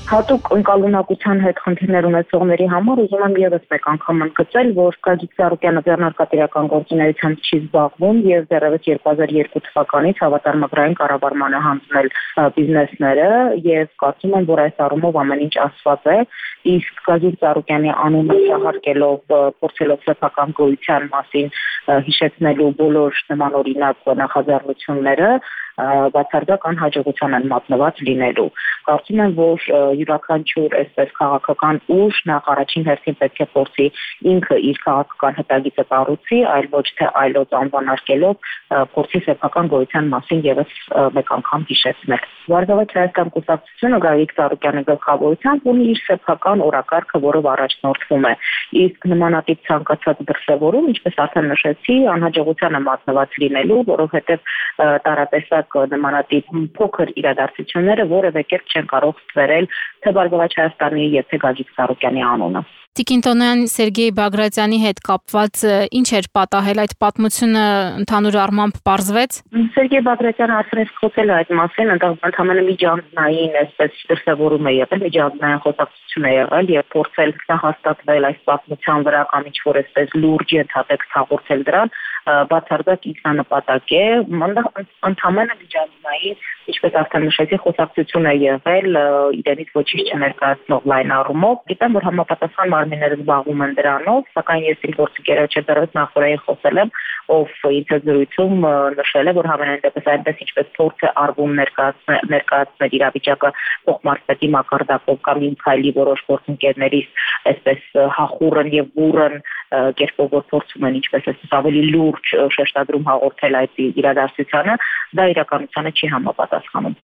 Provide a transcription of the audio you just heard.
Հատուկ ընկալունակության հետ խնդիրներ ունեցողների համար ուզում եմ ևս մեկ անգամ ընդգծել, որ Գագիկ Ծառուկյանը ձեռնարկատիրական գործունեությամբ չի զբաղվում եւ դեռևս 2002 թվականից հավատարմագրային կառավարման է հանձնել բիզնեսները եւ կարծում եմ, որ այս առումով ամեն ինչ ասված է, իսկ Գագիկ Ծառուկյանի անունը շահարկելով փորձելով սեփական գոյության մասին հիշեցնելու բոլոր նմանօրինակ նախաձեռնությունները բացարձակ անհաջողության են մատնված լինելու։ Կարծում եմ, որ յուրաքանչյուր այսպես քաղաքական ուժ նախ առաջին հերթին պետք է փորձի ինքը իր քաղաքական հտագիծը կառուցի, այլ ոչ թե այլոց անվանարկելով փորձի սեփական գոյության մասին եւս մեկ անգամ հիշեցնել։ Բարգավաճ Հայաստան կուսակցությունը Գագիկ Ծառուկյանի գլխավորությամբ ունի իր սեփական օրակարգը, որով առաջնորդվում է։ Իսկ նմանատիպ ցանկացած դրսևորում, ինչպես արդեն նշեցի, անհաջողության է մատնված լինելու, որովհետև տարատեսակ նմանատիպ փոքր իրադարձությունները որևէ կերպ չեն կարող ստվերել թե Բարգավաճ Հայաստանի եւ թե Գագիկ Ծառուկյանի անունը։ Տիկին Տոնյան Սերգեյ Բագրատյանի հետ կապված ինչ էր պատահել, այդ պատմությունը ընդհանուր առմամբ պարզվեց։ Սերգեյ Բագրատյանը արդեն խոսել է այդ մասին, ընդհանրապես միջանձնային այսպես դրսևորում է եղել, միջանձնային խոսակցություն է եղել եւ փորձել հաստատվել այս պատմության վրա կամ ինչ-որ այսպես լուրջ ենթատեքստ հաղորդել դրան, բացարձակ ինքնանպատակ է, ընդհանրապես միջանձնային, ինչպես արդեն նշեցի, խոսակցություն է եղել, իրենից ոչինչ չներկայացնող լայն առումով։ Գիտեմ, որ համապատասխան մարմինները զբաղվում են դրանով, սակայն ես իմ գործընկերոջը դեռևս նախորդին խոսել եմ, ով ինձ զրույցում նշել է, որ համենայն դեպս այնպես ինչպես փորձ է արվում ներկայացնել իրավիճակը փոխմարզպետի մակարդակով կամ իմ քայլի որոշ գործընկերներից այսպես հախուռն եւ բուրըն կերպով որ փորձում են ինչպես այսպես ավելի լուրջ շեշտադրում հաղորդել այդ իրադարձությանը, դա իրականությանը չի համապատասխանում։